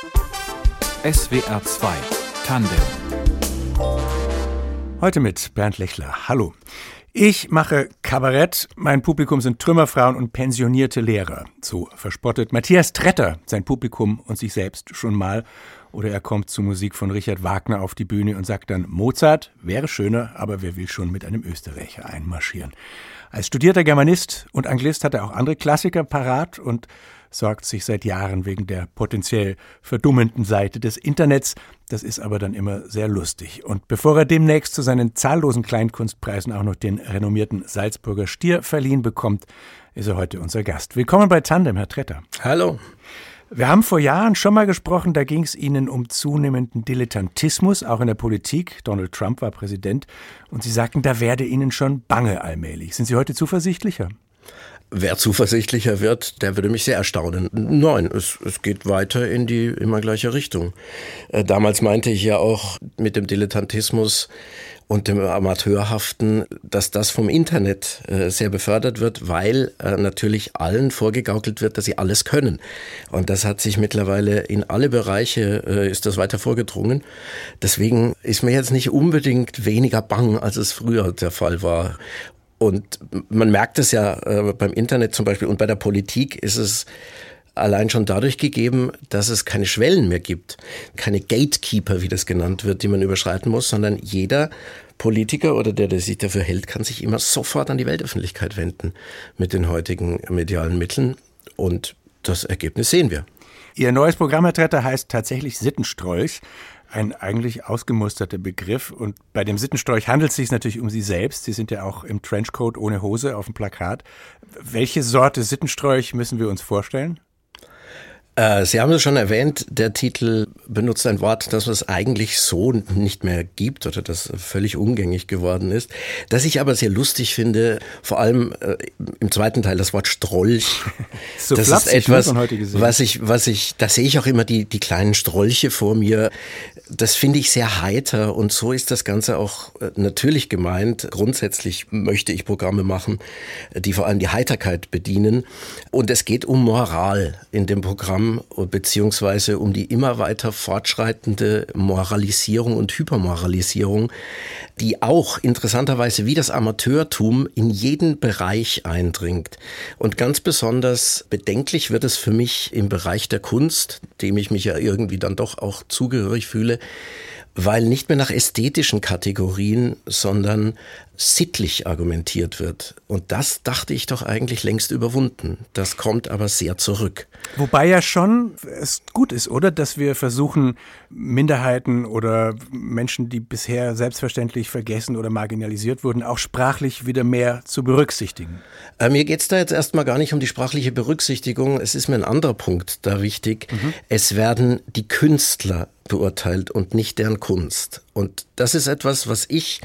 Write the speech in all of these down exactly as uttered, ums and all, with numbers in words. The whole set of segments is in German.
S W R zwei Tandem. Heute mit Bernd Lechler. Hallo. Ich mache Kabarett, mein Publikum sind Trümmerfrauen und pensionierte Lehrer. So verspottet Matthias Tretter sein Publikum und sich selbst schon mal. Oder er kommt zu Musik von Richard Wagner auf die Bühne und sagt dann, Mozart wäre schöner, aber wer will schon mit einem Österreicher einmarschieren. Als studierter Germanist und Anglist hat er auch andere Klassiker parat und sorgt sich seit Jahren wegen der potenziell verdummenden Seite des Internets. Das ist aber dann immer sehr lustig. Und bevor er demnächst zu seinen zahllosen Kleinkunstpreisen auch noch den renommierten Salzburger Stier verliehen bekommt, ist er heute unser Gast. Willkommen bei Tandem, Herr Tretter. Hallo. Wir haben vor Jahren schon mal gesprochen, da ging es Ihnen um zunehmenden Dilettantismus, auch in der Politik. Donald Trump war Präsident und Sie sagten, da werde Ihnen schon bange allmählich. Sind Sie heute zuversichtlicher? Wer zuversichtlicher wird, der würde mich sehr erstaunen. Nein, es, es geht weiter in die immer gleiche Richtung. Äh, damals meinte ich ja auch mit dem Dilettantismus und dem Amateurhaften, dass das vom Internet äh, sehr befördert wird, weil äh, natürlich allen vorgegaukelt wird, dass sie alles können. Und das hat sich mittlerweile in alle Bereiche, äh, ist das weiter vorgedrungen. Deswegen ist mir jetzt nicht unbedingt weniger bang, als es früher der Fall war. Und man merkt es ja äh, beim Internet zum Beispiel und bei der Politik ist es allein schon dadurch gegeben, dass es keine Schwellen mehr gibt, keine Gatekeeper, wie das genannt wird, die man überschreiten muss, sondern jeder Politiker oder der, der sich dafür hält, kann sich immer sofort an die Weltöffentlichkeit wenden mit den heutigen medialen Mitteln und das Ergebnis sehen wir. Ihr neues Programm, Herr Tretter, heißt tatsächlich Sittenstrolch. Ein eigentlich ausgemusterter Begriff. Und bei dem Sittenstrolch handelt es sich natürlich um Sie selbst. Sie sind ja auch im Trenchcoat ohne Hose auf dem Plakat. Welche Sorte Sittenstrolch müssen wir uns vorstellen? Äh, Sie haben es schon erwähnt, der Titel benutzt ein Wort, das es eigentlich so nicht mehr gibt oder das völlig umgängig geworden ist. Das ich aber sehr lustig finde, vor allem äh, im zweiten Teil das Wort Strolch. So das ist etwas, was ich, was ich, da sehe ich auch immer die, die kleinen Strolche vor mir. Das finde ich sehr heiter und so ist das Ganze auch natürlich gemeint. Grundsätzlich möchte ich Programme machen, die vor allem die Heiterkeit bedienen. Und es geht um Moral in dem Programm, beziehungsweise um die immer weiter fortschreitende Moralisierung und Hypermoralisierung, die auch interessanterweise wie das Amateurtum in jeden Bereich eindringt. Und ganz besonders bedenklich wird es für mich im Bereich der Kunst, dem ich mich ja irgendwie dann doch auch zugehörig fühle, weil nicht mehr nach ästhetischen Kategorien, sondern sittlich argumentiert wird. Und das dachte ich doch eigentlich längst überwunden. Das kommt aber sehr zurück. Wobei ja schon es gut ist, oder? Dass wir versuchen, Minderheiten oder Menschen, die bisher selbstverständlich vergessen oder marginalisiert wurden, auch sprachlich wieder mehr zu berücksichtigen. Äh, mir geht's da jetzt erstmal gar nicht um die sprachliche Berücksichtigung. Es ist mir ein anderer Punkt da wichtig. Mhm. Es werden die Künstler beurteilt und nicht deren Kunst. Und das ist etwas, was ich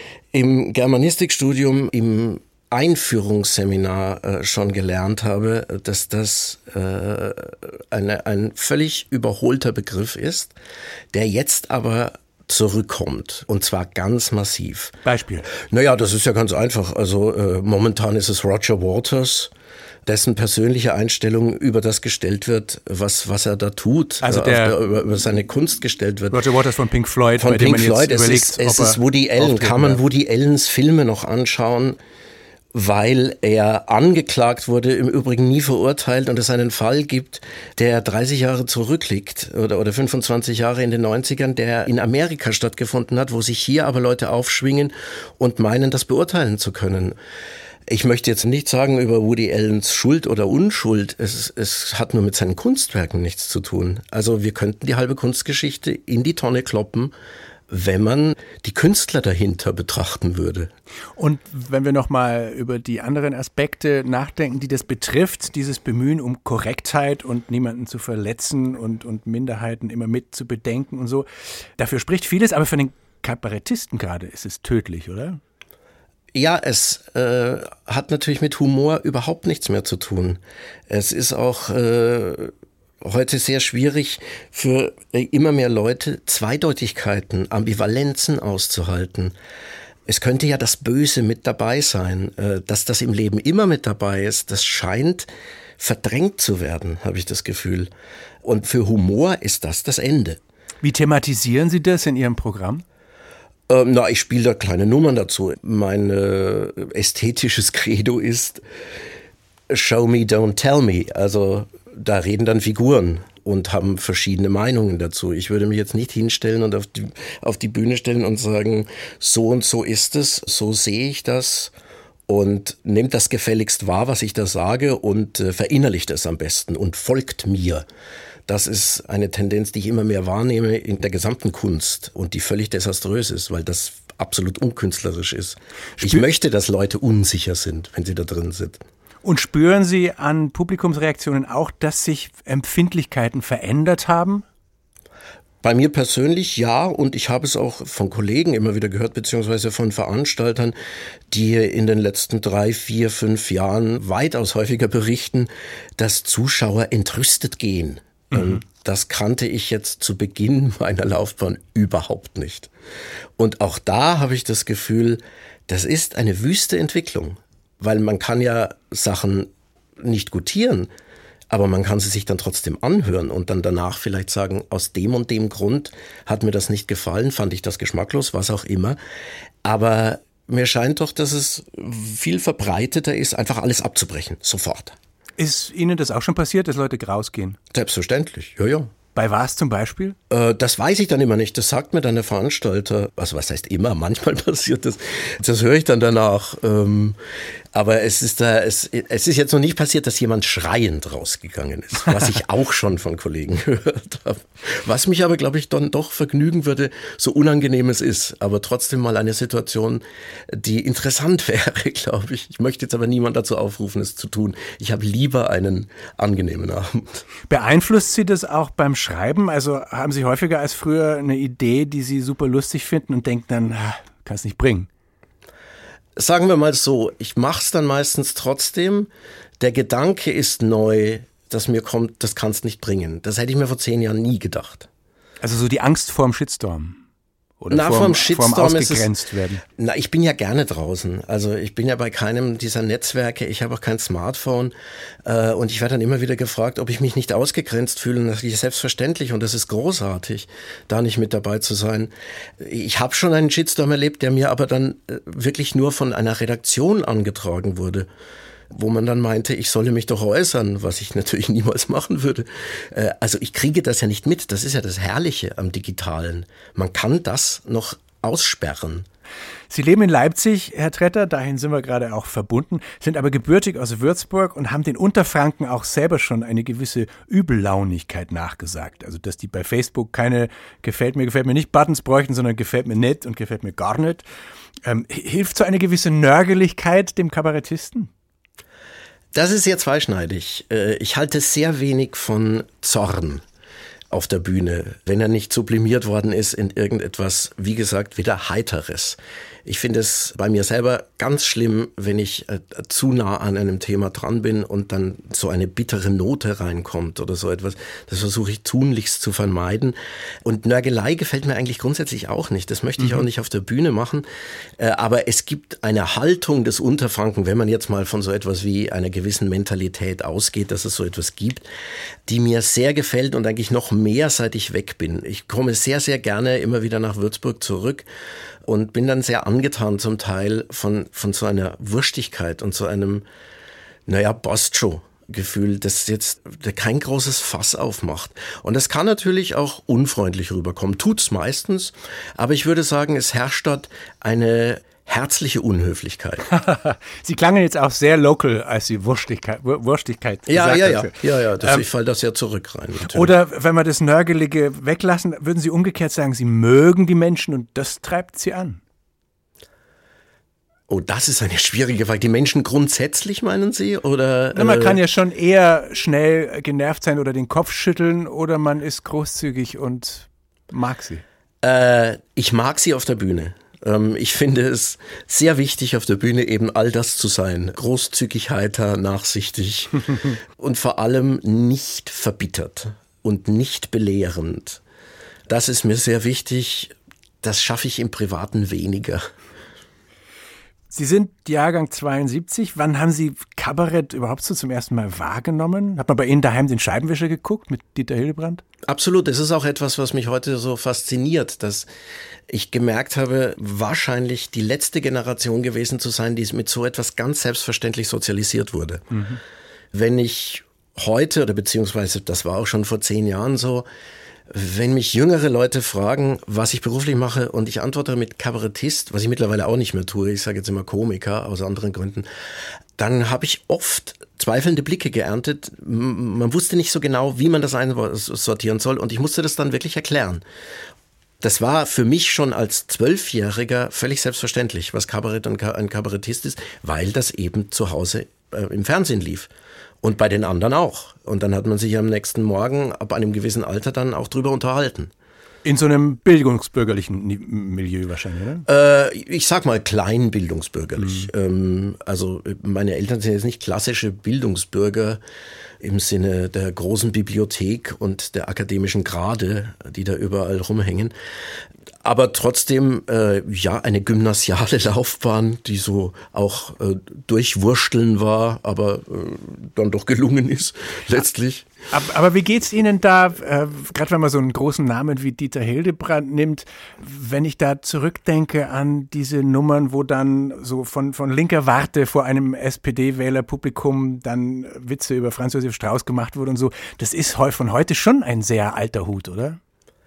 im Germanistikstudium im Einführungsseminar äh, schon gelernt habe, dass das äh, eine, ein völlig überholter Begriff ist, der jetzt aber zurückkommt und zwar ganz massiv. Beispiel? Naja, das ist ja ganz einfach. Also äh, momentan ist es Roger Waters, dessen persönliche Einstellung über das gestellt wird, was was er da tut, also der, der, über, über seine Kunst gestellt wird. Roger Waters von Pink Floyd, von bei Pink dem man Floyd. jetzt es überlegt, ist, es ob ist Woody Allen. Kann man wird. Woody Allens Filme noch anschauen, weil er angeklagt wurde, im Übrigen nie verurteilt und es einen Fall gibt, der dreißig Jahre zurückliegt oder, oder fünfundzwanzig Jahre in den neunzigern, der in Amerika stattgefunden hat, wo sich hier aber Leute aufschwingen und meinen, das beurteilen zu können. Ich möchte jetzt nicht sagen über Woody Allens Schuld oder Unschuld. Es, es hat nur mit seinen Kunstwerken nichts zu tun. Also wir könnten die halbe Kunstgeschichte in die Tonne kloppen, wenn man die Künstler dahinter betrachten würde. Und wenn wir nochmal über die anderen Aspekte nachdenken, die das betrifft, dieses Bemühen um Korrektheit und niemanden zu verletzen und, und Minderheiten immer mit zu bedenken und so, dafür spricht vieles, aber für den Kabarettisten gerade ist es tödlich, oder? Ja, es äh, hat natürlich mit Humor überhaupt nichts mehr zu tun. Es ist auch äh, heute sehr schwierig für äh, immer mehr Leute, Zweideutigkeiten, Ambivalenzen auszuhalten. Es könnte ja das Böse mit dabei sein. Äh, dass das im Leben immer mit dabei ist, das scheint verdrängt zu werden, habe ich das Gefühl. Und für Humor ist das das Ende. Wie thematisieren Sie das in Ihrem Programm? Ähm, na, ich spiele da kleine Nummern dazu. Mein äh, ästhetisches Credo ist Show me, don't tell me. Also da reden dann Figuren und haben verschiedene Meinungen dazu. Ich würde mich jetzt nicht hinstellen und auf die, auf die Bühne stellen und sagen, so und so ist es, so sehe ich das und nehmt das gefälligst wahr, was ich da sage und äh, verinnerlicht es am besten und folgt mir. Das ist eine Tendenz, die ich immer mehr wahrnehme in der gesamten Kunst und die völlig desaströs ist, weil das absolut unkünstlerisch ist. Ich Spür- möchte, dass Leute unsicher sind, wenn sie da drin sind. Und spüren Sie an Publikumsreaktionen auch, dass sich Empfindlichkeiten verändert haben? Bei mir persönlich ja, und ich habe es auch von Kollegen immer wieder gehört, beziehungsweise von Veranstaltern, die in den letzten drei, vier, fünf Jahren weitaus häufiger berichten, dass Zuschauer entrüstet gehen. Mhm. Das kannte ich jetzt zu Beginn meiner Laufbahn überhaupt nicht. Und auch da habe ich das Gefühl, das ist eine wüste Entwicklung, weil man kann ja Sachen nicht gutieren, aber man kann sie sich dann trotzdem anhören und dann danach vielleicht sagen, aus dem und dem Grund hat mir das nicht gefallen, fand ich das geschmacklos, was auch immer. Aber mir scheint doch, dass es viel verbreiteter ist, einfach alles abzubrechen, sofort. Ist Ihnen das auch schon passiert, dass Leute grausgehen? Selbstverständlich, ja, ja. Bei was zum Beispiel? Äh, das weiß ich dann immer nicht. Das sagt mir dann der Veranstalter. Also was heißt immer? Manchmal passiert das. Das höre ich dann danach. Ähm, aber es ist da, es, es ist jetzt noch nicht passiert, dass jemand schreiend rausgegangen ist, was ich auch schon von Kollegen gehört habe. Was mich aber, glaube ich, dann doch vergnügen würde, so unangenehm es ist. Aber trotzdem mal eine Situation, die interessant wäre, glaube ich. Ich möchte jetzt aber niemand dazu aufrufen, es zu tun. Ich habe lieber einen angenehmen Abend. Beeinflusst Sie das auch beim Schreiben? Also haben Sie häufiger als früher eine Idee, die Sie super lustig finden und denken dann, kann es nicht bringen? Sagen wir mal so, ich mache es dann meistens trotzdem. Der Gedanke ist neu, dass mir kommt, das kannst nicht bringen. Das hätte ich mir vor zehn Jahren nie gedacht. Also so die Angst vorm Shitstorm? Oder na, vorm, vorm Shitstorm vorm ausgegrenzt ist es, werden? Na, ich bin ja gerne draußen. Also ich bin ja bei keinem dieser Netzwerke. Ich habe auch kein Smartphone. Äh, und ich werde dann immer wieder gefragt, ob ich mich nicht ausgegrenzt fühle. Und das ist selbstverständlich. Und das ist großartig, da nicht mit dabei zu sein. Ich habe schon einen Shitstorm erlebt, der mir aber dann wirklich nur von einer Redaktion angetragen wurde, wo man dann meinte, ich solle mich doch äußern, was ich natürlich niemals machen würde. Also ich kriege das ja nicht mit. Das ist ja das Herrliche am Digitalen. Man kann das noch aussperren. Sie leben in Leipzig, Herr Tretter, dahin sind wir gerade auch verbunden, sind aber gebürtig aus Würzburg und haben den Unterfranken auch selber schon eine gewisse Übellaunigkeit nachgesagt. Also dass die bei Facebook keine gefällt mir, gefällt mir nicht Buttons bräuchten, sondern gefällt mir nicht und gefällt mir gar nicht. Ähm, hilft so eine gewisse Nörgeligkeit dem Kabarettisten? Das ist sehr zweischneidig. Ich halte sehr wenig von Zorn auf der Bühne, wenn er nicht sublimiert worden ist in irgendetwas, wie gesagt, wieder Heiteres. Ich finde es bei mir selber ganz schlimm, wenn ich äh, zu nah an einem Thema dran bin und dann so eine bittere Note reinkommt oder so etwas. Das versuche ich tunlichst zu vermeiden. Und Nörgelei gefällt mir eigentlich grundsätzlich auch nicht. Das möchte ich mhm. auch nicht auf der Bühne machen. Äh, aber es gibt eine Haltung des Unterfranken, wenn man jetzt mal von so etwas wie einer gewissen Mentalität ausgeht, dass es so etwas gibt, die mir sehr gefällt und eigentlich noch mehr, seit ich weg bin. Ich komme sehr, sehr gerne immer wieder nach Würzburg zurück und bin dann sehr angetan zum Teil von, von so einer Wurstigkeit und so einem, naja, Bostshow-Gefühl, das jetzt kein großes Fass aufmacht. Und das kann natürlich auch unfreundlich rüberkommen, tut's meistens, aber ich würde sagen, es herrscht dort eine herzliche Unhöflichkeit. Sie klangen jetzt auch sehr local, als Sie Wurstigkeit, Wurstigkeit ja, gesagt ja, ja, haben. ja, ja, das, ähm, ich falle das ja zurück rein. Natürlich. Oder wenn wir das Nörgelige weglassen, würden Sie umgekehrt sagen, Sie mögen die Menschen und das treibt Sie an? Oh, das ist eine schwierige Frage. Die Menschen grundsätzlich, meinen Sie? Oder, Na, man äh, kann ja schon eher schnell genervt sein oder den Kopf schütteln oder man ist großzügig und mag sie. Äh, ich mag sie auf der Bühne. Ähm, ich finde es sehr wichtig, auf der Bühne eben all das zu sein. Großzügig, heiter, nachsichtig und vor allem nicht verbittert und nicht belehrend. Das ist mir sehr wichtig. Das schaffe ich im Privaten weniger. Sie sind Jahrgang zweiundsiebzig. Wann haben Sie Kabarett überhaupt so zum ersten Mal wahrgenommen? Hat man bei Ihnen daheim den Scheibenwischer geguckt mit Dieter Hildebrand? Absolut. Das ist auch etwas, was mich heute so fasziniert, dass ich gemerkt habe, wahrscheinlich die letzte Generation gewesen zu sein, die mit so etwas ganz selbstverständlich sozialisiert wurde. Mhm. Wenn ich heute, oder beziehungsweise das war auch schon vor zehn Jahren so, wenn mich jüngere Leute fragen, was ich beruflich mache und ich antworte mit Kabarettist, was ich mittlerweile auch nicht mehr tue, ich sage jetzt immer Komiker aus anderen Gründen, dann habe ich oft zweifelnde Blicke geerntet. Man wusste nicht so genau, wie man das einsortieren soll und ich musste das dann wirklich erklären. Das war für mich schon als Zwölfjähriger völlig selbstverständlich, was Kabarett und ein Kabarettist ist, weil das eben zu Hause äh, im Fernsehen lief. Und bei den anderen auch. Und dann hat man sich am nächsten Morgen ab einem gewissen Alter dann auch drüber unterhalten. In so einem bildungsbürgerlichen Milieu wahrscheinlich, oder? Äh, ich sag mal klein bildungsbürgerlich. Mhm. Ähm, also meine Eltern sind jetzt nicht klassische Bildungsbürger im Sinne der großen Bibliothek und der akademischen Grade, die da überall rumhängen. Aber trotzdem, äh, ja, eine gymnasiale Laufbahn, die so auch äh, durchwursteln war, aber äh, dann doch gelungen ist, letztlich. Aber, aber wie geht's Ihnen da, äh, gerade wenn man so einen großen Namen wie Dieter Hildebrand nimmt, wenn ich da zurückdenke an diese Nummern, wo dann so von, von linker Warte vor einem S P D-Wählerpublikum dann Witze über Franz Josef Strauß gemacht wurden und so, das ist von heute schon ein sehr alter Hut, oder?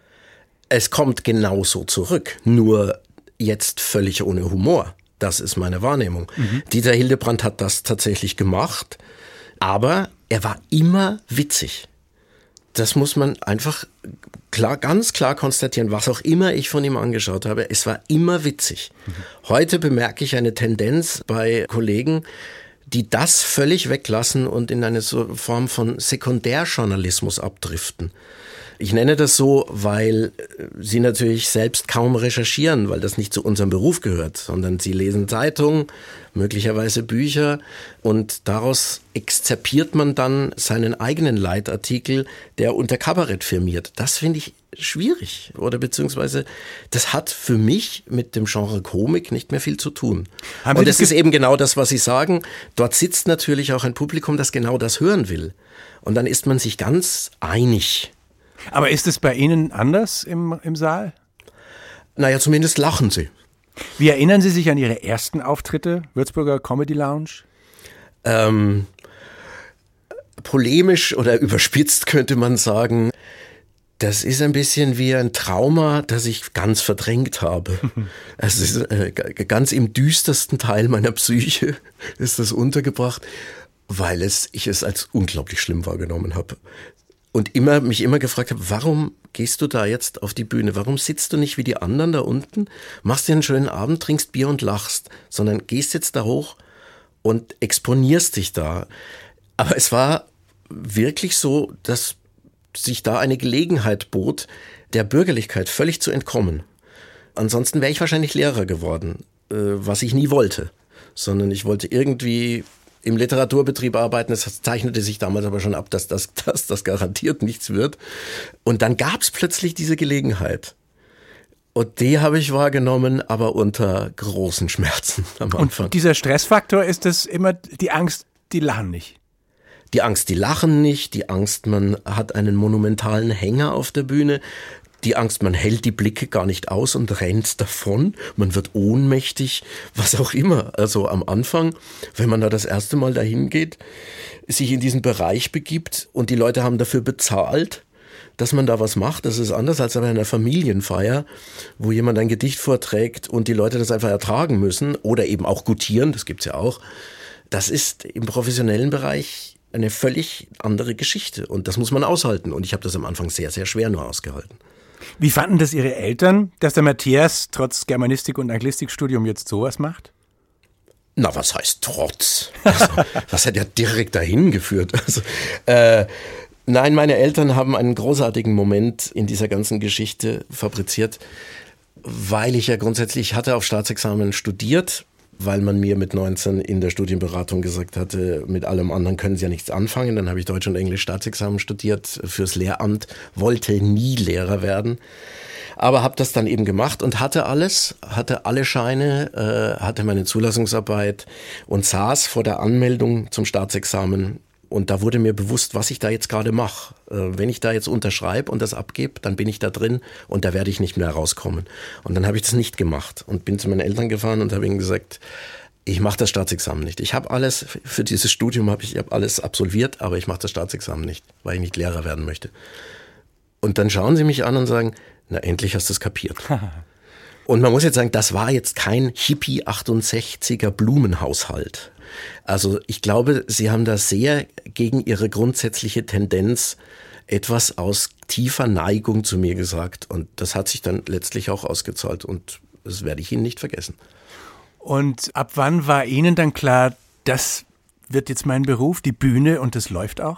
Es kommt genauso zurück, nur jetzt völlig ohne Humor. Das ist meine Wahrnehmung. Mhm. Dieter Hildebrand hat das tatsächlich gemacht, aber er war immer witzig. Das muss man einfach klar, ganz klar konstatieren, was auch immer ich von ihm angeschaut habe. Es war immer witzig. Mhm. Heute bemerke ich eine Tendenz bei Kollegen, die das völlig weglassen und in eine so Form von Sekundärjournalismus abdriften. Ich nenne das so, weil sie natürlich selbst kaum recherchieren, weil das nicht zu unserem Beruf gehört, sondern sie lesen Zeitungen, möglicherweise Bücher und daraus exzerpiert man dann seinen eigenen Leitartikel, der unter Kabarett firmiert. Das finde ich schwierig oder beziehungsweise das hat für mich mit dem Genre Komik nicht mehr viel zu tun. Haben und das ist eben genau das, was Sie sagen. Dort sitzt natürlich auch ein Publikum, das genau das hören will. Und dann ist man sich ganz einig. Aber ist es bei Ihnen anders im, im Saal? Naja, zumindest lachen Sie. Wie erinnern Sie sich an Ihre ersten Auftritte, Würzburger Comedy Lounge? Ähm, polemisch oder überspitzt könnte man sagen, das ist ein bisschen wie ein Trauma, das ich ganz verdrängt habe. Es ist äh, ganz im düstersten Teil meiner Psyche ist das untergebracht, weil es, ich es als unglaublich schlimm wahrgenommen habe. Und immer, mich immer gefragt habe, warum gehst du da jetzt auf die Bühne? Warum sitzt du nicht wie die anderen da unten, machst dir einen schönen Abend, trinkst Bier und lachst, sondern gehst jetzt da hoch und exponierst dich da. Aber es war wirklich so, dass sich da eine Gelegenheit bot, der Bürgerlichkeit völlig zu entkommen. Ansonsten wäre ich wahrscheinlich Lehrer geworden, was ich nie wollte, sondern ich wollte irgendwie im Literaturbetrieb arbeiten. Es zeichnete sich damals aber schon ab, dass das, dass das garantiert nichts wird. Und dann gab es plötzlich diese Gelegenheit. Und die habe ich wahrgenommen, aber unter großen Schmerzen am Anfang. Und dieser Stressfaktor, ist das immer die Angst, die lachen nicht? Die Angst, die lachen nicht. Die Angst, man hat einen monumentalen Hänger auf der Bühne. Die Angst, man hält die Blicke gar nicht aus und rennt davon. Man wird ohnmächtig, was auch immer. Also am Anfang, wenn man da das erste Mal dahin geht, sich in diesen Bereich begibt und die Leute haben dafür bezahlt, dass man da was macht. Das ist anders als bei einer Familienfeier, wo jemand ein Gedicht vorträgt und die Leute das einfach ertragen müssen oder eben auch gutieren, das gibt's ja auch. Das ist im professionellen Bereich eine völlig andere Geschichte und das muss man aushalten. Und ich habe das am Anfang sehr, sehr schwer nur ausgehalten. Wie fanden das Ihre Eltern, dass der Matthias trotz Germanistik- und Anglistikstudium jetzt sowas macht? Na, was heißt trotz? Also, was hat ja direkt dahin geführt? Also, äh, nein, meine Eltern haben einen großartigen Moment in dieser ganzen Geschichte fabriziert, weil ich ja grundsätzlich hatte auf Staatsexamen studiert, weil man mir mit neunzehn in der Studienberatung gesagt hatte, mit allem anderen können Sie ja nichts anfangen. Dann habe ich Deutsch und Englisch Staatsexamen studiert fürs Lehramt, wollte nie Lehrer werden. Aber habe das dann eben gemacht und hatte alles, hatte alle Scheine, äh, hatte meine Zulassungsarbeit und saß vor der Anmeldung zum Staatsexamen. Und da wurde mir bewusst, was ich da jetzt gerade mache. Äh, wenn ich da jetzt unterschreibe und das abgebe, dann bin ich da drin und da werde ich nicht mehr rauskommen. Und dann habe ich das nicht gemacht und bin zu meinen Eltern gefahren und habe ihnen gesagt, ich mache das Staatsexamen nicht. Ich habe alles, für dieses Studium habe ich, ich hab alles absolviert, aber ich mache das Staatsexamen nicht, weil ich nicht Lehrer werden möchte. Und dann schauen sie mich an und sagen, na endlich hast du es kapiert. Und man muss jetzt sagen, das war jetzt kein Hippie achtundsechziger Blumenhaushalt. Also ich glaube, sie haben da sehr gegen ihre grundsätzliche Tendenz etwas aus tiefer Neigung zu mir gesagt. Und das hat sich dann letztlich auch ausgezahlt und das werde ich Ihnen nicht vergessen. Und ab wann war Ihnen dann klar, das wird jetzt mein Beruf, die Bühne und das läuft auch?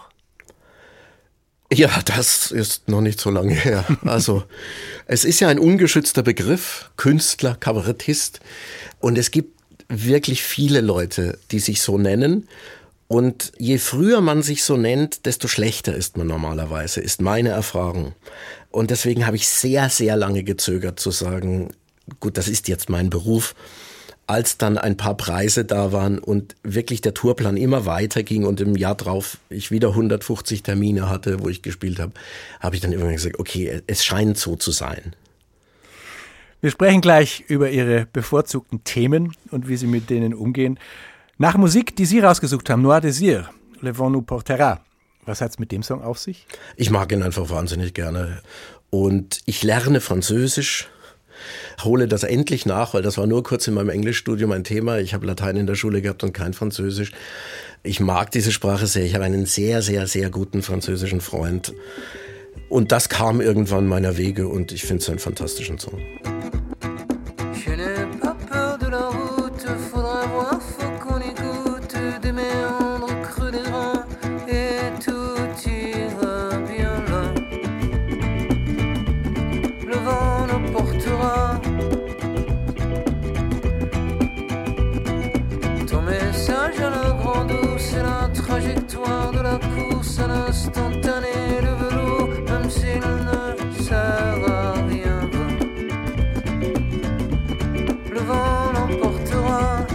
Ja, das ist noch nicht so lange her. Also es ist ja ein ungeschützter Begriff, Künstler, Kabarettist. Und es gibt wirklich viele Leute, die sich so nennen. Und je früher man sich so nennt, desto schlechter ist man normalerweise, ist meine Erfahrung. Und deswegen habe ich sehr, sehr lange gezögert zu sagen, gut, das ist jetzt mein Beruf. Als dann ein paar Preise da waren und wirklich der Tourplan immer weiterging und im Jahr drauf ich wieder hundertfünfzig Termine hatte, wo ich gespielt habe, habe ich dann irgendwann gesagt, okay, es scheint so zu sein. Wir sprechen gleich über Ihre bevorzugten Themen und wie Sie mit denen umgehen. Nach Musik, die Sie rausgesucht haben, Noir Désir, Le Vent nous portera. Was hat es mit dem Song auf sich? Ich mag ihn einfach wahnsinnig gerne und ich lerne Französisch. Hole das endlich nach, weil das war nur kurz in meinem Englischstudium ein Thema. Ich habe Latein in der Schule gehabt und kein Französisch. Ich mag diese Sprache sehr. Ich habe einen sehr, sehr, sehr guten französischen Freund. Und das kam irgendwann meiner Wege und ich finde es einen fantastischen Song. Trajectoire de la course à l'instantané, le velours, même s'il ne sert à rien. Le vent l'emportera,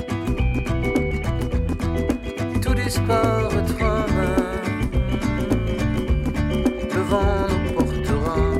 tout disparaîtra même. Le vent l'emportera.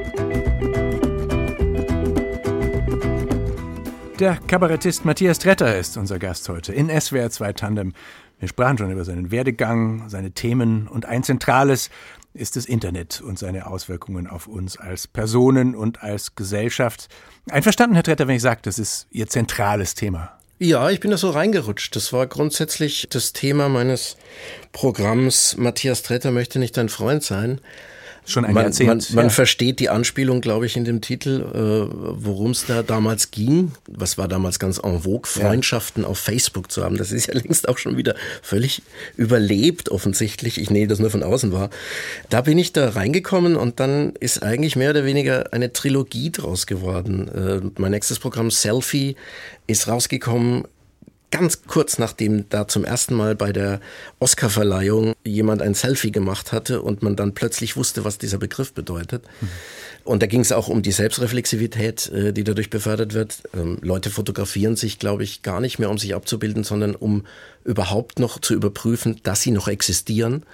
Der Kabarettist Matthias Tretter ist unser Gast heute in S W R zwei Tandem. Wir sprachen schon über seinen Werdegang, seine Themen und ein zentrales ist das Internet und seine Auswirkungen auf uns als Personen und als Gesellschaft. Einverstanden, Herr Tretter, wenn ich sage, das ist Ihr zentrales Thema? Ja, ich bin da so reingerutscht. Das war grundsätzlich das Thema meines Programms Matthias Tretter möchte nicht dein Freund sein. Schon ein man, Jahrzehnt. Man, man ja. versteht die Anspielung, glaube ich, in dem Titel, äh, worum es da damals ging. Was war damals ganz en vogue, Freundschaften ja. auf Facebook zu haben. Das ist ja längst auch schon wieder völlig überlebt, offensichtlich. Ich nehme das nur von außen wahr. Da bin ich da reingekommen und dann ist eigentlich mehr oder weniger eine Trilogie draus geworden. Äh, mein nächstes Programm Selfie ist rausgekommen, ganz kurz nachdem da zum ersten Mal bei der Oscarverleihung jemand ein Selfie gemacht hatte und man dann plötzlich wusste, was dieser Begriff bedeutet. Mhm. Und da ging es auch um die Selbstreflexivität, die dadurch befördert wird. Leute fotografieren sich, glaube ich, gar nicht mehr, um sich abzubilden, sondern um überhaupt noch zu überprüfen, dass sie noch existieren.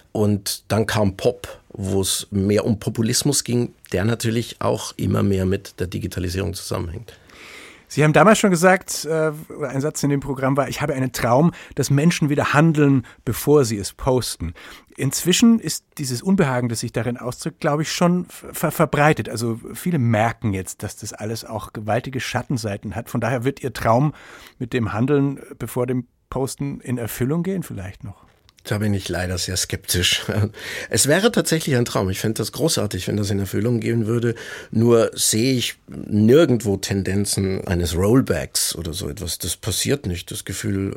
Und dann kam Pop, wo es mehr um Populismus ging, der natürlich auch immer mehr mit der Digitalisierung zusammenhängt. Sie haben damals schon gesagt, äh, ein Satz in dem Programm war, ich habe einen Traum, dass Menschen wieder handeln, bevor sie es posten. Inzwischen ist dieses Unbehagen, das sich darin ausdrückt, glaube ich, schon ver- verbreitet. Also viele merken jetzt, dass das alles auch gewaltige Schattenseiten hat. Von daher wird Ihr Traum mit dem Handeln bevor dem Posten in Erfüllung gehen vielleicht noch? Da bin ich leider sehr skeptisch. Es wäre tatsächlich ein Traum. Ich fände das großartig, wenn das in Erfüllung gehen würde. Nur sehe ich nirgendwo Tendenzen eines Rollbacks oder so etwas. Das passiert nicht. Das Gefühl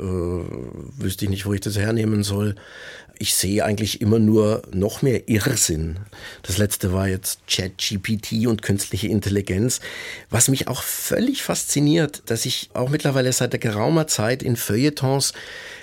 äh, wüsste ich nicht, wo ich das hernehmen soll. Ich sehe eigentlich immer nur noch mehr Irrsinn. Das letzte war jetzt ChatGPT und künstliche Intelligenz. Was mich auch völlig fasziniert, dass ich auch mittlerweile seit der geraumer Zeit in Feuilletons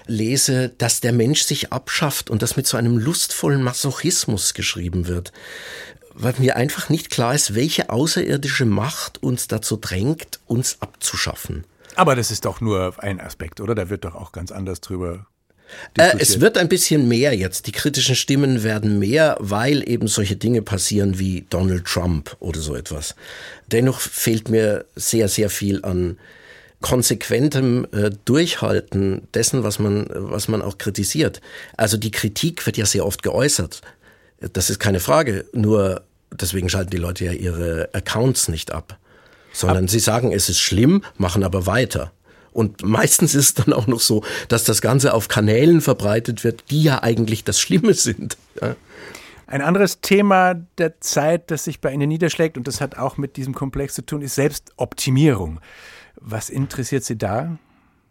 lese, dass der Mensch sich abschafft und das mit so einem lustvollen Masochismus geschrieben wird. weil mir einfach nicht klar ist, welche außerirdische Macht uns dazu drängt, uns abzuschaffen. Aber das ist doch nur ein Aspekt, oder? Da wird doch auch ganz anders drüber Äh, es wird ein bisschen mehr jetzt. Die kritischen Stimmen werden mehr, weil eben solche Dinge passieren wie Donald Trump oder so etwas. Dennoch fehlt mir sehr, sehr viel an konsequentem äh, Durchhalten dessen, was man, was man auch kritisiert. Also die Kritik wird ja sehr oft geäußert. Das ist keine Frage. Nur deswegen schalten die Leute ja ihre Accounts nicht ab. Sondern ab. Sie sagen, es ist schlimm, machen aber weiter. Und meistens ist es dann auch noch so, dass das Ganze auf Kanälen verbreitet wird, die ja eigentlich das Schlimme sind. Ja. Ein anderes Thema der Zeit, das sich bei Ihnen niederschlägt, und das hat auch mit diesem Komplex zu tun, ist Selbstoptimierung. Was interessiert Sie da?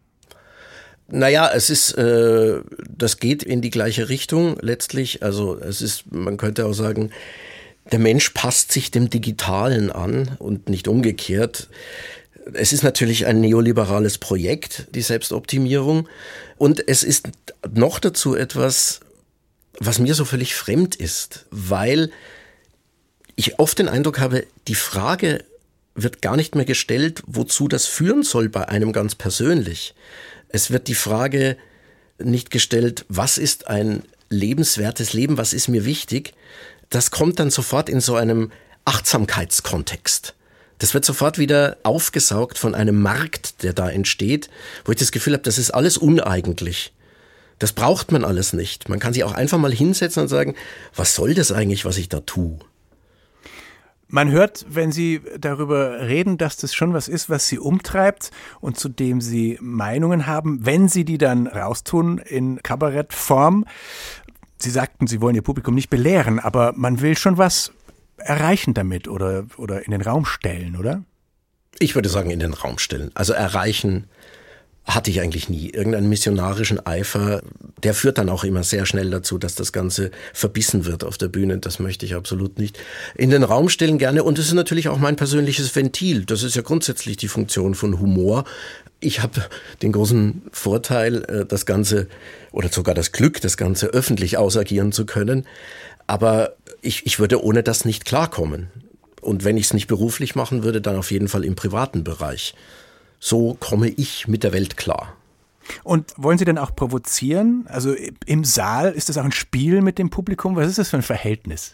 Naja, es ist, äh, das geht in die gleiche Richtung letztlich. Also es ist, man könnte auch sagen, der Mensch passt sich dem Digitalen an und nicht umgekehrt. Es ist natürlich ein neoliberales Projekt, die Selbstoptimierung. Und es ist noch dazu etwas, was mir so völlig fremd ist, weil ich oft den Eindruck habe, die Frage wird gar nicht mehr gestellt, wozu das führen soll bei einem ganz persönlich. Es wird die Frage nicht gestellt, was ist ein lebenswertes Leben, was ist mir wichtig? Das kommt dann sofort in so einem Achtsamkeitskontext. Das wird sofort wieder aufgesaugt von einem Markt, der da entsteht, wo ich das Gefühl habe, das ist alles uneigentlich. Das braucht man alles nicht. Man kann sich auch einfach mal hinsetzen und sagen, was soll das eigentlich, was ich da tue? Man hört, wenn Sie darüber reden, dass das schon was ist, was Sie umtreibt und zu dem Sie Meinungen haben, wenn Sie die dann raustun in Kabarettform. Sie sagten, Sie wollen Ihr Publikum nicht belehren, aber man will schon was erreichen damit oder, oder in den Raum stellen, oder? Ich würde sagen, in den Raum stellen. Also erreichen hatte ich eigentlich nie. Irgendeinen missionarischen Eifer, der führt dann auch immer sehr schnell dazu, dass das Ganze verbissen wird auf der Bühne. Das möchte ich absolut nicht. In den Raum stellen gerne. Und das ist natürlich auch mein persönliches Ventil. Das ist ja grundsätzlich die Funktion von Humor. Ich habe den großen Vorteil, das Ganze oder sogar das Glück, das Ganze öffentlich ausagieren zu können. Aber ich, ich würde ohne das nicht klarkommen. Und wenn ich es nicht beruflich machen würde, dann auf jeden Fall im privaten Bereich. So komme ich mit der Welt klar. Und wollen Sie denn auch provozieren? Also im Saal, ist das auch ein Spiel mit dem Publikum? Was ist das für ein Verhältnis?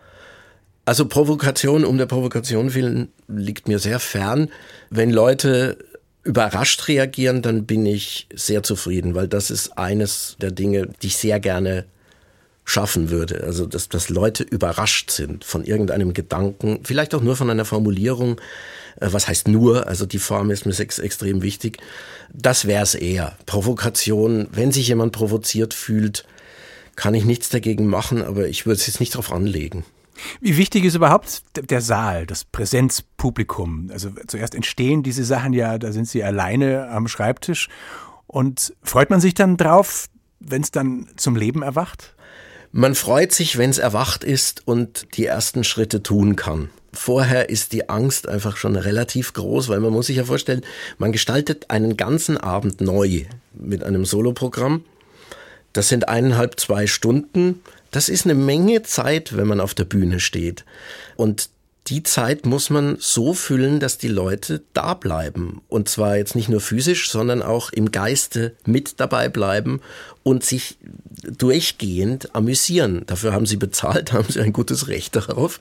Also Provokation um der Provokation willen liegt mir sehr fern. Wenn Leute überrascht reagieren, dann bin ich sehr zufrieden, weil das ist eines der Dinge, die ich sehr gerne schaffen würde. Also, dass, dass Leute überrascht sind von irgendeinem Gedanken, vielleicht auch nur von einer Formulierung. Was heißt nur? Also die Form ist mir ex- extrem wichtig. Das wäre es eher. Provokation, wenn sich jemand provoziert fühlt, kann ich nichts dagegen machen, aber ich würde es jetzt nicht drauf anlegen. Wie wichtig ist überhaupt der Saal, das Präsenzpublikum? Also zuerst entstehen diese Sachen ja, da sind Sie alleine am Schreibtisch. Und freut man sich dann drauf, wenn es dann zum Leben erwacht? Man freut sich, wenn es erwacht ist und die ersten Schritte tun kann. Vorher ist die Angst einfach schon relativ groß, weil man muss sich ja vorstellen, man gestaltet einen ganzen Abend neu mit einem Soloprogramm. Das sind eineinhalb, zwei Stunden. Das ist eine Menge Zeit, wenn man auf der Bühne steht. Und die Zeit muss man so füllen, dass die Leute da bleiben. Und zwar jetzt nicht nur physisch, sondern auch im Geiste mit dabei bleiben und sich durchgehend amüsieren. Dafür haben sie bezahlt, haben sie ein gutes Recht darauf.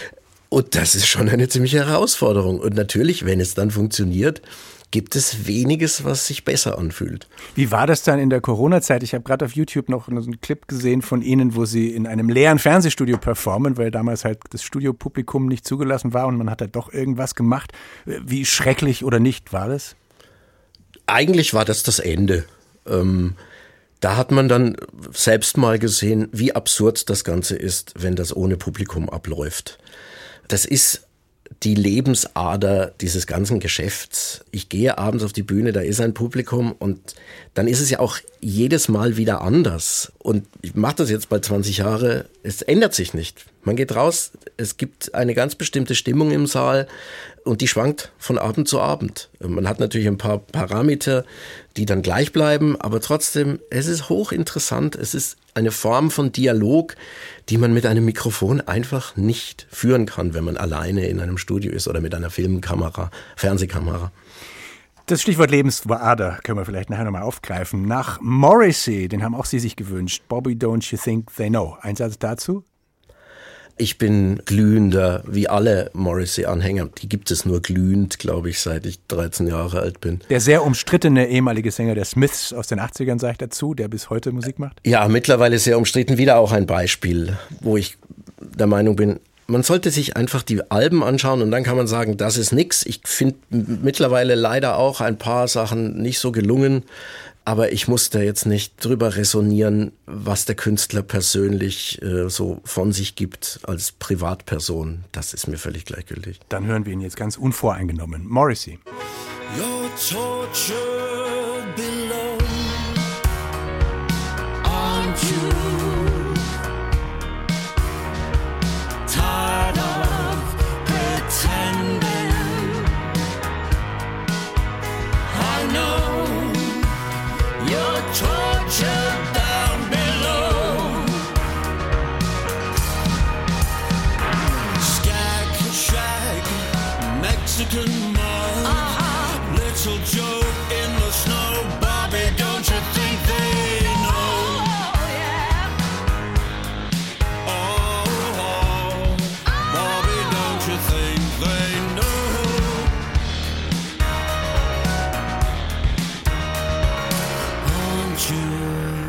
Und das ist schon eine ziemliche Herausforderung. Und natürlich, wenn es dann funktioniert, gibt es weniges, was sich besser anfühlt. Wie war das dann in der Corona-Zeit? Ich habe gerade auf YouTube noch einen Clip gesehen von Ihnen, wo Sie in einem leeren Fernsehstudio performen, weil damals halt das Studiopublikum nicht zugelassen war und man hat da doch irgendwas gemacht. Wie schrecklich oder nicht war das? Eigentlich war das das Ende. Ähm, da hat man dann selbst mal gesehen, wie absurd das Ganze ist, wenn das ohne Publikum abläuft. Das ist die Lebensader dieses ganzen Geschäfts. Ich gehe abends auf die Bühne, da ist ein Publikum und dann ist es ja auch jedes Mal wieder anders. Und ich mache das jetzt bald zwanzig Jahre, es ändert sich nicht. Man geht raus, es gibt eine ganz bestimmte Stimmung im Saal und die schwankt von Abend zu Abend. Man hat natürlich ein paar Parameter, die dann gleich bleiben, aber trotzdem, es ist hochinteressant. Es ist eine Form von Dialog, die man mit einem Mikrofon einfach nicht führen kann, wenn man alleine in einem Studio ist oder mit einer Filmkamera, Fernsehkamera. Das Stichwort Lebensader können wir vielleicht nachher nochmal aufgreifen. Nach Morrissey, den haben auch Sie sich gewünscht. Bobby, don't you think they know? Ein Satz dazu? Ich bin glühender, wie alle Morrissey-Anhänger. Die gibt es nur glühend, glaube ich, seit ich dreizehn Jahre alt bin. Der sehr umstrittene ehemalige Sänger der Smiths aus den achtzigern, sage ich dazu, der bis heute Musik macht? Ja, mittlerweile sehr umstritten. Wieder auch ein Beispiel, wo ich der Meinung bin, man sollte sich einfach die Alben anschauen und dann kann man sagen, das ist nix. Ich finde mittlerweile leider auch ein paar Sachen nicht so gelungen, aber ich muss da jetzt nicht drüber resonieren, was der Künstler persönlich äh, so von sich gibt als Privatperson. Das ist mir völlig gleichgültig. Dann hören wir ihn jetzt ganz unvoreingenommen. Morrissey. Your torture below, aren't you? Tired of pretending? I know your torture down below. Skag, shag, Mexican mud, uh-huh. Little Joe in the snow. Bobby, don't you think they know? Oh, yeah. Oh, oh. Bobby, don't you think they know? Aren't you?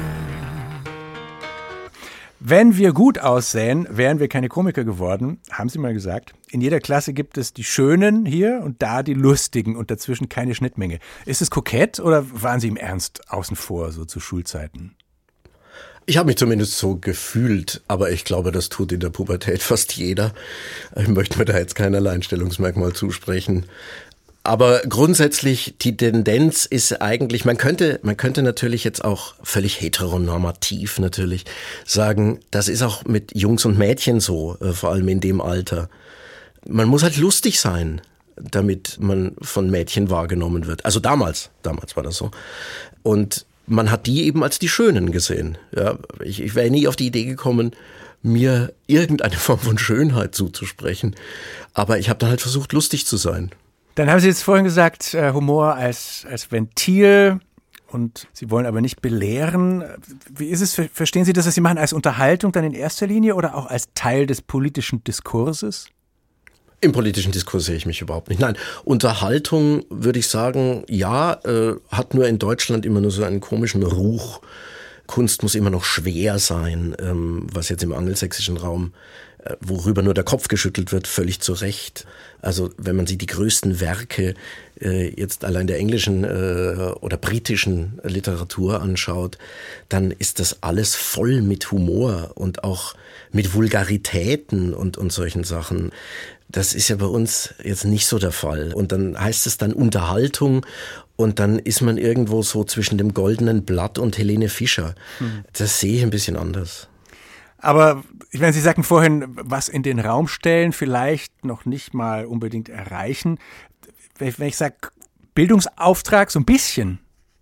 Wenn wir gut aussähen, wären wir keine Komiker geworden, haben Sie mal gesagt. In jeder Klasse gibt es die Schönen hier und da die Lustigen und dazwischen keine Schnittmenge. Ist es kokett oder waren Sie im Ernst außen vor, so zu Schulzeiten? Ich habe mich zumindest so gefühlt, aber ich glaube, das tut in der Pubertät fast jeder. Ich möchte mir da jetzt kein Alleinstellungsmerkmal zusprechen. Aber grundsätzlich, die Tendenz ist eigentlich, man könnte, man könnte natürlich jetzt auch völlig heteronormativ natürlich sagen, das ist auch mit Jungs und Mädchen so, äh, vor allem in dem Alter. Man muss halt lustig sein, damit man von Mädchen wahrgenommen wird. Also damals, damals war das so. Und man hat die eben als die Schönen gesehen. Ja, ich, ich wäre nie auf die Idee gekommen, mir irgendeine Form von Schönheit zuzusprechen. Aber ich habe dann halt versucht, lustig zu sein. Dann haben Sie jetzt vorhin gesagt, äh, Humor als, als Ventil und Sie wollen aber nicht belehren. Wie ist es, verstehen Sie das, was Sie machen, als Unterhaltung dann in erster Linie oder auch als Teil des politischen Diskurses? Im politischen Diskurs sehe ich mich überhaupt nicht. Nein, Unterhaltung würde ich sagen, ja, äh, hat nur in Deutschland immer nur so einen komischen Ruch. Kunst muss immer noch schwer sein, ähm, was jetzt im angelsächsischen Raum, äh, worüber nur der Kopf geschüttelt wird, völlig zu Recht. Also wenn man sich die größten Werke äh, jetzt allein der englischen äh, oder britischen Literatur anschaut, dann ist das alles voll mit Humor und auch mit Vulgaritäten und, und solchen Sachen. Das ist ja bei uns jetzt nicht so der Fall. Und dann heißt es dann Unterhaltung und dann ist man irgendwo so zwischen dem Goldenen Blatt und Helene Fischer. Hm. Das sehe ich ein bisschen anders. Aber ich meine, Sie sagten vorhin, was in den Raum stellen, vielleicht noch nicht mal unbedingt erreichen. Wenn ich sage Bildungsauftrag, so ein bisschen.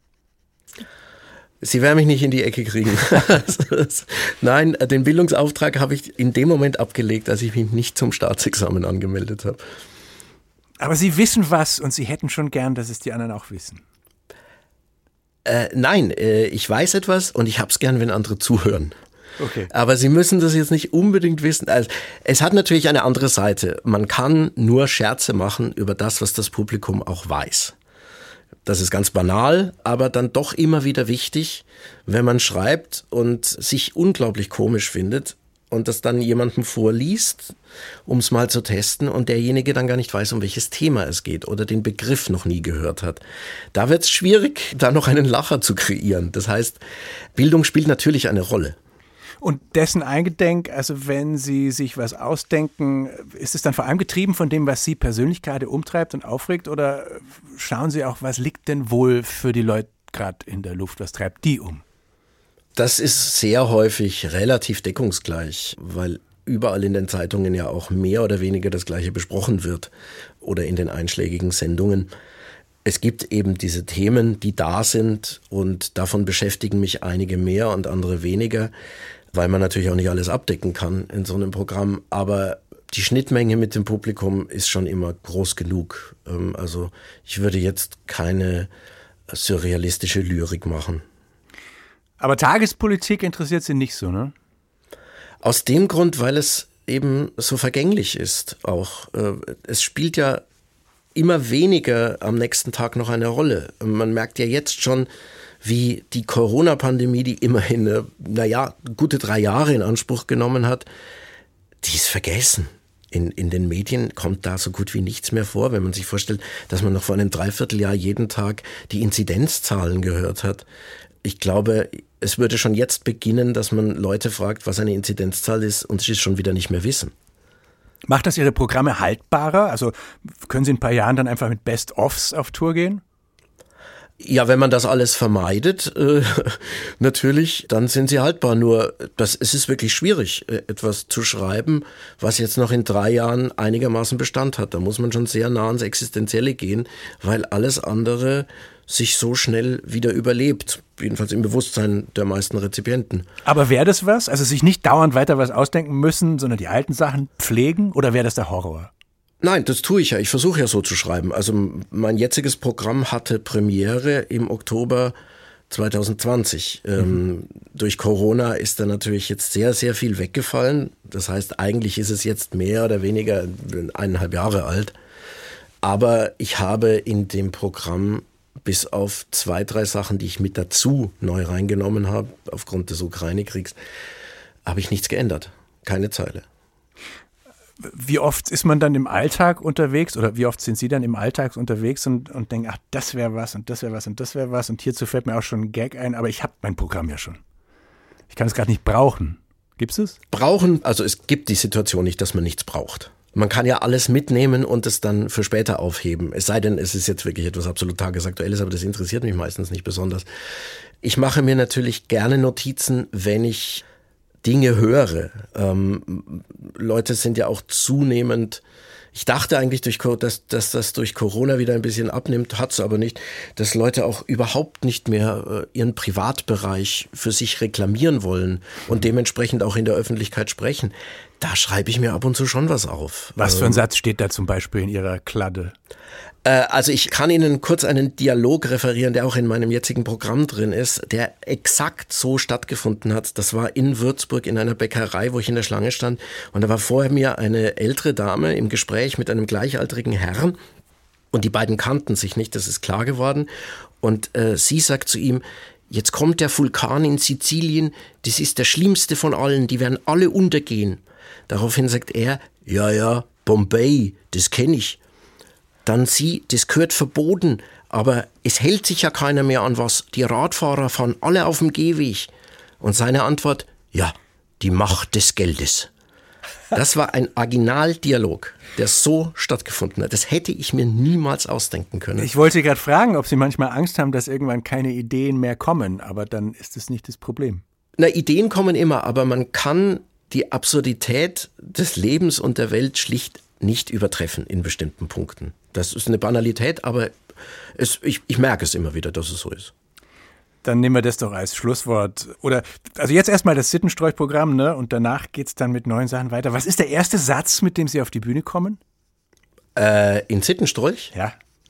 Sie werden mich nicht in die Ecke kriegen. Nein, den Bildungsauftrag habe ich in dem Moment abgelegt, als ich mich nicht zum Staatsexamen angemeldet habe. Aber Sie wissen was und Sie hätten schon gern, dass es die anderen auch wissen. Äh, nein, äh, ich weiß etwas und ich hab's gern, wenn andere zuhören. Okay. Aber Sie müssen das jetzt nicht unbedingt wissen. Also, es hat natürlich eine andere Seite. Man kann nur Scherze machen über das, was das Publikum auch weiß. Das ist ganz banal, aber dann doch immer wieder wichtig, wenn man schreibt und sich unglaublich komisch findet und das dann jemandem vorliest, um es mal zu testen und derjenige dann gar nicht weiß, um welches Thema es geht oder den Begriff noch nie gehört hat. Da wird es schwierig, da noch einen Lacher zu kreieren. Das heißt, Bildung spielt natürlich eine Rolle. Und dessen eingedenk, also wenn Sie sich was ausdenken, ist es dann vor allem getrieben von dem, was Sie persönlich gerade umtreibt und aufregt? Oder schauen Sie auch, was liegt denn wohl für die Leute gerade in der Luft? Was treibt die um? Das ist sehr häufig relativ deckungsgleich, weil überall in den Zeitungen ja auch mehr oder weniger das Gleiche besprochen wird oder in den einschlägigen Sendungen. Es gibt eben diese Themen, die da sind und davon beschäftigen mich einige mehr und andere weniger, weil man natürlich auch nicht alles abdecken kann in so einem Programm. Aber die Schnittmenge mit dem Publikum ist schon immer groß genug. Also ich würde jetzt keine surrealistische Lyrik machen. Aber Tagespolitik interessiert Sie nicht so, ne? Aus dem Grund, weil es eben so vergänglich ist auch. Es spielt ja immer weniger am nächsten Tag noch eine Rolle. Man merkt ja jetzt schon, wie die Corona-Pandemie, die immerhin, naja, gute drei Jahre in Anspruch genommen hat, die ist vergessen. In, in den Medien kommt da so gut wie nichts mehr vor, wenn man sich vorstellt, dass man noch vor einem Dreivierteljahr jeden Tag die Inzidenzzahlen gehört hat. Ich glaube, es würde schon jetzt beginnen, dass man Leute fragt, was eine Inzidenzzahl ist und sie es schon wieder nicht mehr wissen. Macht das Ihre Programme haltbarer? Also können Sie in ein paar Jahren dann einfach mit Best-ofs auf Tour gehen? Ja, wenn man das alles vermeidet, äh, natürlich, dann sind sie haltbar. Nur das, es ist wirklich schwierig, etwas zu schreiben, was jetzt noch in drei Jahren einigermaßen Bestand hat. Da muss man schon sehr nah ans Existenzielle gehen, weil alles andere sich so schnell wieder überlebt. Jedenfalls im Bewusstsein der meisten Rezipienten. Aber wäre das was? Also sich nicht dauernd weiter was ausdenken müssen, sondern die alten Sachen pflegen? Oder wäre das der Horror? Nein, das tue ich ja. Ich versuche ja so zu schreiben. Also mein jetziges Programm hatte Premiere im Oktober zwanzig zwanzig. Mhm. Ähm, durch Corona ist da natürlich jetzt sehr, sehr viel weggefallen. Das heißt, eigentlich ist es jetzt mehr oder weniger eineinhalb Jahre alt. Aber ich habe in dem Programm bis auf zwei, drei Sachen, die ich mit dazu neu reingenommen habe, aufgrund des Ukraine-Kriegs, habe ich nichts geändert. Keine Zeile. Wie oft ist man dann im Alltag unterwegs oder wie oft sind Sie dann im Alltag unterwegs und, und denken, ach, das wäre was und das wäre was und das wäre was und hierzu fällt mir auch schon ein Gag ein, aber ich habe mein Programm ja schon. Ich kann es gerade nicht brauchen. Gibt's es? Brauchen, also es gibt die Situation nicht, dass man nichts braucht. Man kann ja alles mitnehmen und es dann für später aufheben. Es sei denn, es ist jetzt wirklich etwas absolut tagesaktuelles, aber das interessiert mich meistens nicht besonders. Ich mache mir natürlich gerne Notizen, wenn ich Dinge höre. Ähm, Leute sind ja auch zunehmend, ich dachte eigentlich, durch, dass, dass das durch Corona wieder ein bisschen abnimmt, hat's aber nicht, dass Leute auch überhaupt nicht mehr äh, ihren Privatbereich für sich reklamieren wollen und dementsprechend auch in der Öffentlichkeit sprechen. Da schreibe ich mir ab und zu schon was auf. Was für ein Satz steht da zum Beispiel in Ihrer Kladde? Also ich kann Ihnen kurz einen Dialog referieren, der auch in meinem jetzigen Programm drin ist, der exakt so stattgefunden hat. Das war in Würzburg in einer Bäckerei, wo ich in der Schlange stand. Und da war vor mir eine ältere Dame im Gespräch mit einem gleichaltrigen Herrn. Und die beiden kannten sich nicht, das ist klar geworden. Und äh, sie sagt zu ihm, jetzt kommt der Vulkan in Sizilien, das ist der schlimmste von allen, die werden alle untergehen. Daraufhin sagt er, ja, ja, Bombay, das kenne ich. Dann sie, das gehört verboten, aber es hält sich ja keiner mehr an was. Die Radfahrer fahren alle auf dem Gehweg. Und seine Antwort, ja, die Macht des Geldes. Das war ein Originaldialog, der so stattgefunden hat. Das hätte ich mir niemals ausdenken können. Ich wollte gerade fragen, ob Sie manchmal Angst haben, dass irgendwann keine Ideen mehr kommen, aber dann ist es nicht das Problem. Na, Ideen kommen immer, aber man kann die Absurdität des Lebens und der Welt schlicht nicht übertreffen in bestimmten Punkten. Das ist eine Banalität, aber es, ich, ich merke es immer wieder, dass es so ist. Dann nehmen wir das doch als Schlusswort. Oder, also jetzt erstmal das Sittenstreuch-Programm, ne? Und danach geht's dann mit neuen Sachen weiter. Was ist der erste Satz, mit dem Sie auf die Bühne kommen? Äh, in Sittenstrolch? Ja.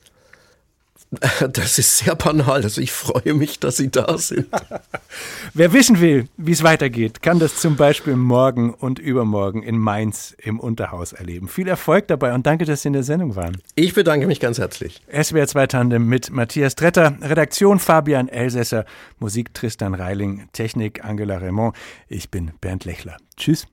Das ist sehr banal. Also ich freue mich, dass Sie da sind. Wer wissen will, wie es weitergeht, kann das zum Beispiel morgen und übermorgen in Mainz im Unterhaus erleben. Viel Erfolg dabei und danke, dass Sie in der Sendung waren. Ich bedanke mich ganz herzlich. S W R zwei Tandem mit Matthias Tretter, Redaktion Fabian Elsässer, Musik Tristan Reiling, Technik Angela Raymond. Ich bin Bernd Lechler. Tschüss.